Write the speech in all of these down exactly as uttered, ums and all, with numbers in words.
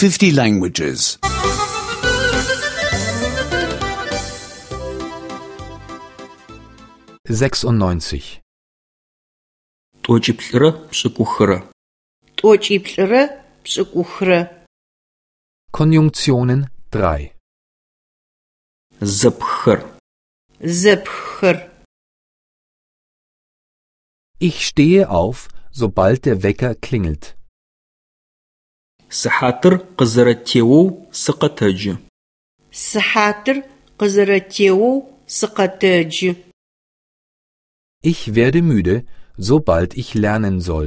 fifty languages. sechsundneunzig. T'oç'iplh'ıre pş'ık'uxıre. T'oç'iplh'ıre pş'ık'uxıre. Konjunktionen drei. Zepxer. Zepxer. Ich stehe auf, sobald der Wecker klingelt. Sıhatır khızereteou sıkhetecı. Sıhatır khızereteou sıkhetecı. Ich werde müde, sobald ich lernen soll.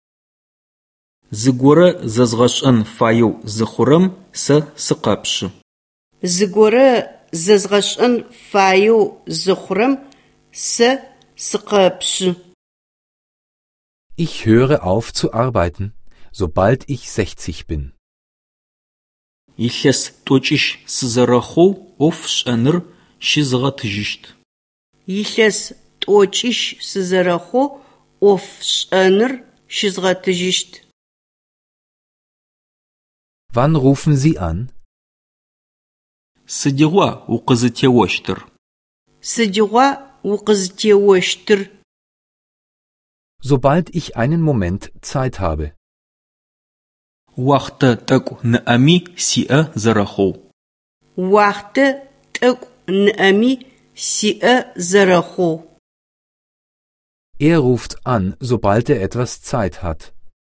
Zıgore zezğeş'en fayeu zıxhurem se sıkhepşı. Zıgore zezğeş'en fayeu zıxhurem se sıkhepşı. Ich höre auf zu arbeiten, sobald ich sechzig bin. Илъэс t'oç'iş sızerexhou 'of ş'enır şizğetıjışt. Илъэс t'oç'iş sızerexhou 'of ş'enır şizğetıjışt. Wann rufen Sie an? Sıdiğua vukhızıtêoştır. Sıdiğua vukhızıtêoştır. Sobald ich einen Moment Zeit habe. Уахътэ t'ek'u nı'emi si'e zerexhou. Уахътэ t'ek'u nı'emi si'e zerexhou. Er ruft an, sobald er etwas Zeit hat.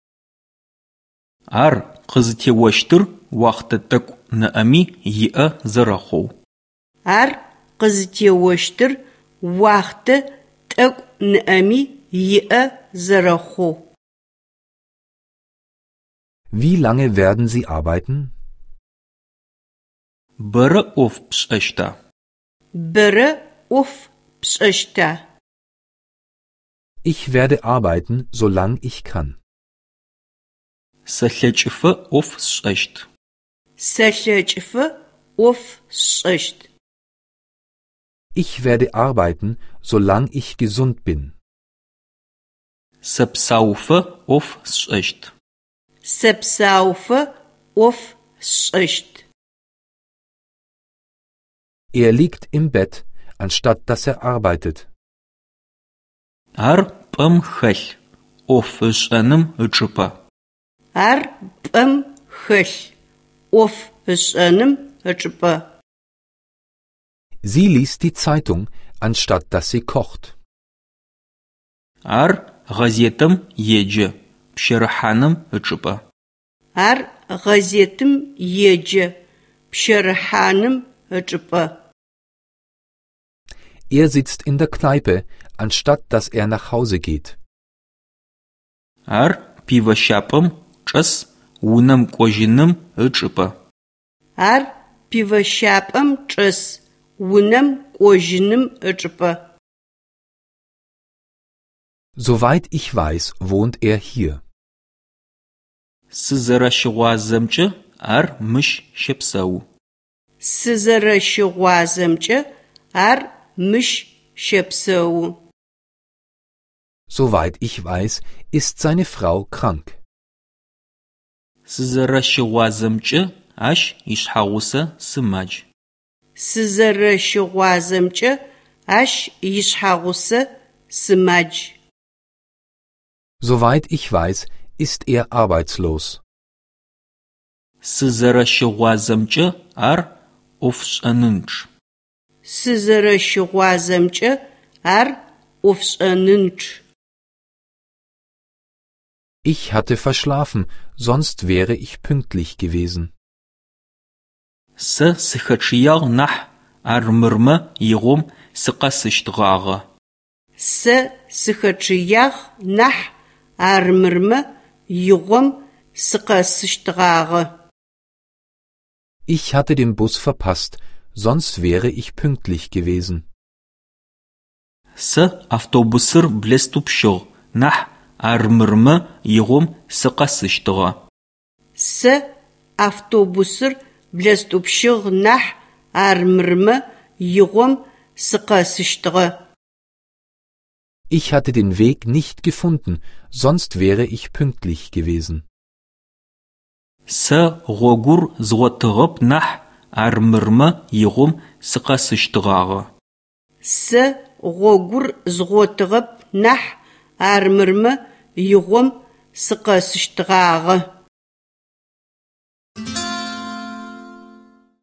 Ar khızıtêoştır уахътэ t'ek'u nı'emi yi'e zerexhou. Ar khızıtêoştır уахътэ t'ek'u nı'emi yi'e zerexhou. Wie lange werden Sie arbeiten? Bere 'of pş'eşta. Bere 'of pş'eşta. Ich werde arbeiten, solange ich kann. Se lheç'ıfe 'of sş'eşt. Se lheç'ıfe 'of sş'eşt. Ich werde arbeiten, solange ich gesund bin. Se psaufe 'of sş'eşt. Se psaufe 'of sş'eşt. Er liegt im Bett, anstatt dass er arbeitet. Ar p'em xelh 'of ış'enım ıççıpe. Ar p'em xelh 'of ış'enım ıççıpe. Sie liest die Zeitung, anstatt dass sie kocht. Ar gazetım yêce, pşerıhanım ıççıpe. Ar gazetım yêce, pşerıhanım ıççıpe. Er sitzt in der Kneipe, anstatt dass er nach Hause geht. Ar piveşap'em ç'es vunem k'ojınım ıççıpe. Ar piveşap'em ç'es vunem k'ojınım ıççıpe. Soweit ich weiß, wohnt er hier. Sızereşığuazemç'e ar mış şepseu. Sızereşığuazemç'e ar mış şepseu. Soweit ich weiß, ist seine Frau krank. Sızereşığuazemç'e aş işhağuse sımac. Sızereşığuazemç'e aş işhağuse sımac. Soweit ich weiß, ist er arbeitslos. Sızereşığuazemç'e ar ofş'enınçç. Sızereşığuazemç'e ar ofş'enınçç. Ich hatte verschlafen, sonst wäre ich pünktlich gewesen. Se sıxeçıyağ nah ar mırme yiğom sıkhesıştığağe. Se sıxeçıyağ nah ar mırme yiğom sıkhesıştığağe. Ich hatte den Bus verpasst, sonst wäre ich pünktlich gewesen. Se avtobusır blestupşığ nah ar mırme yiğom sıkhesıştığe. Se avtobusır blestupşığ nah ar mırme yiğom sıkhesıştığe. Ich hatte den Weg nicht gefunden, sonst wäre ich pünktlich gewesen. Сэ гъогур згъотыгъэп нахь ар мырмэ игъом сыкъэсыщтыгъагъэ. Сэ гъогур згъотыгъэп нахь ар мырмэ игъом сыкъэсыщтыгъагъэ.